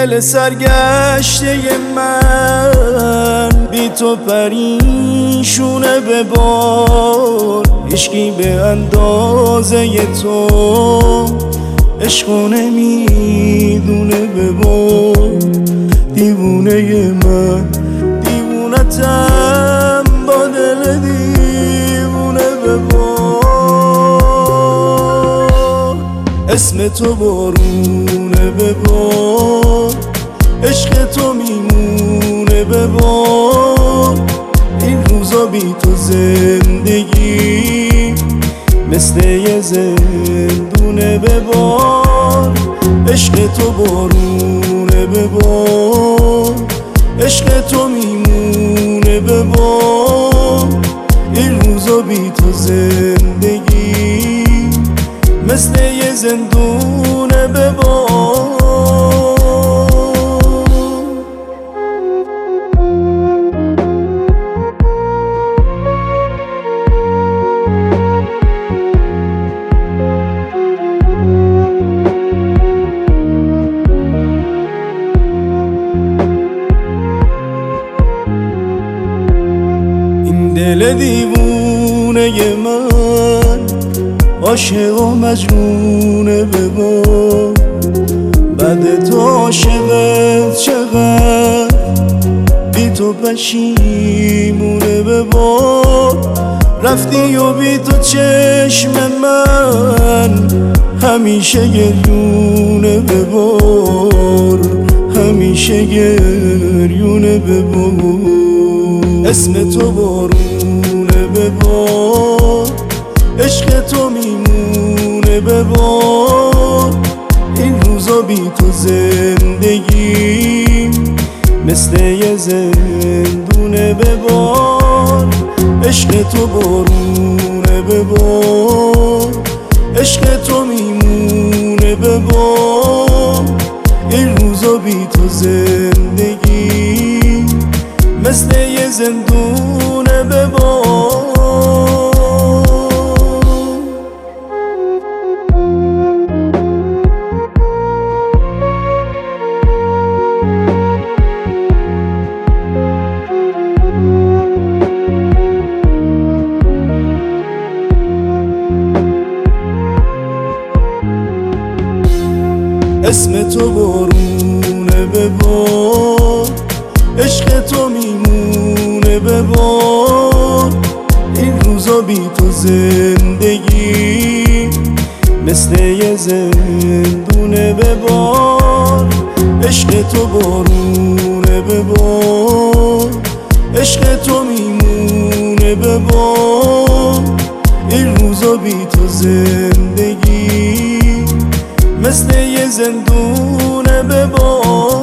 دل سرگشته من بی تو پریشونه به بار، عشقی به اندازه تو عشقو نمیدونه به بار. دیوونه من دیوونتم با دل دیوونه به بار. اسم تو بارونه به بار، عشق تو میمونه به بار. این روزا بی تو زندگی مثل یه زندونه به بار. عشق تو بارونه به بار، عشق تو میمونه به بار. این روزا بی تو زندگی مثل یه زندونه به بار. دل دیوونه من عاشق و مجنونه به بار. بعد تو عاشقت چقدر بی تو پشیمونه به بار. رفتی و بی تو چشم من همیشه گریونه به بار، همیشه گریونه به بار. اسم تو بارونه به بار، عشق تو میمونه به بار. این روزا بی تو زندگی مثل یه زندونه به بار. عشق تو بارونه به بار، عشق تو میمونه به بار. این روزا بی تو زندگی مثل یه زندونه به بار. اسم تو بارونه به بار، عشق تو میمونه به بار. این روزا بی تو زندگی مثل یه زندونه به بار. عشق تو بارونه به بار، عشق تو میمونه به بار. این روزا بی تو زندگی مثل یه زندونه به بار.